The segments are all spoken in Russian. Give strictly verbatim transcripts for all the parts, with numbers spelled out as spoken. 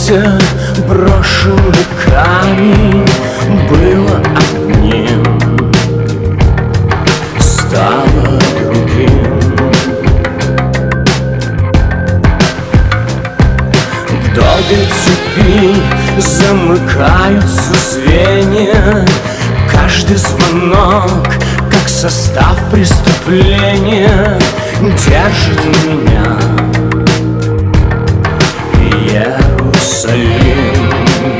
где брошенный камень было одним, стало другим. В долгой цепи замыкаются звенья, каждый звонок, как состав преступления, держит меня Иерусалим.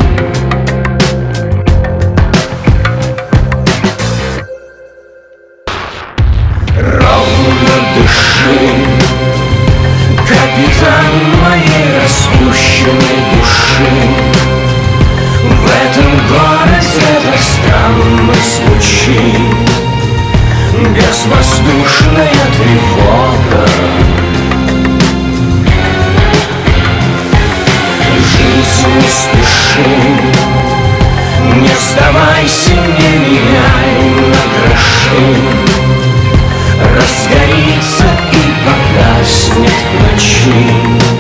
Ровно дыши, капитан моей распущенной души. В этом городе так странно звучит безвоздушная тревога. Жизнь, не спеши, не сдавайся, не меняй на гроши. Разгорится и погаснет в ночи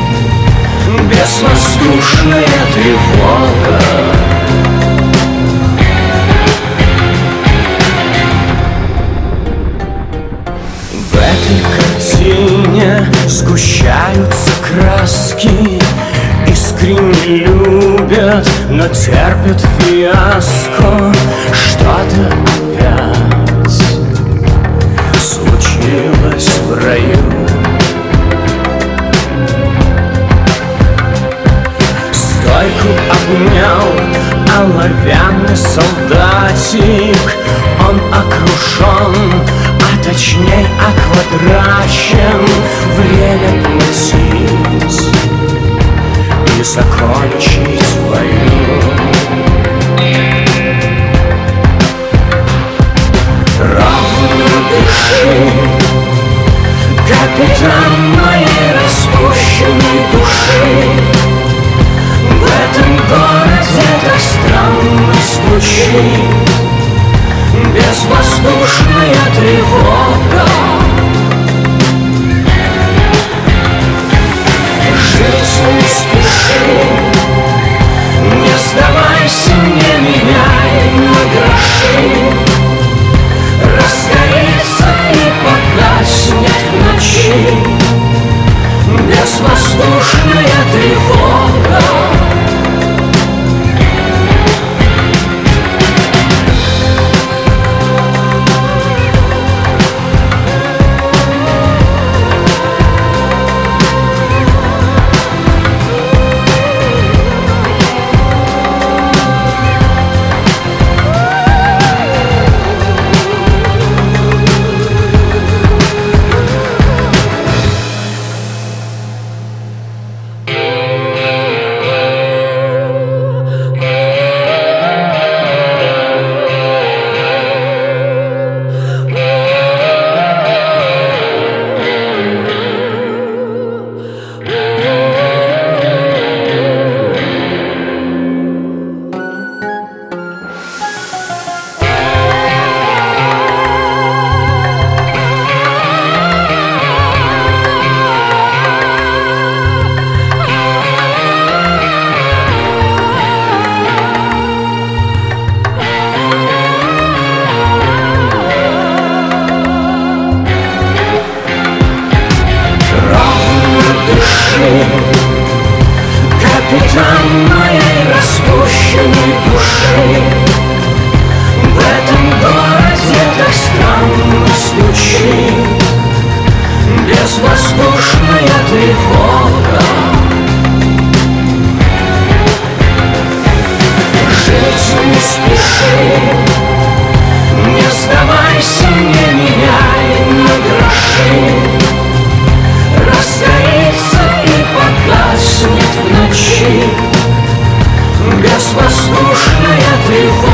безвоздушная тревога. В этой картине сгущаются краски, искренне любят, но терпят фиаско. Что-то опять случилось в раю. Стойку обнял оловянный солдатик. Он окружен, а точнее оквадрачен. Время платить и закончить войну. Ровно дыши, капитан моей распущенной души. В этом городе так странно звучит безвоздушная тревога. Жить не спеши, не сдавайся, не меняй на гроши. Разгорится и погаснет в ночи безвоздушная тревога. Капитан моей распущенной души. В этом городе так странно звучит безвоздушная тревога. Жить не спеши, не сдавайся, не меняй на гроши. Разгорится и погаснет в ночи безвоздушная тревога.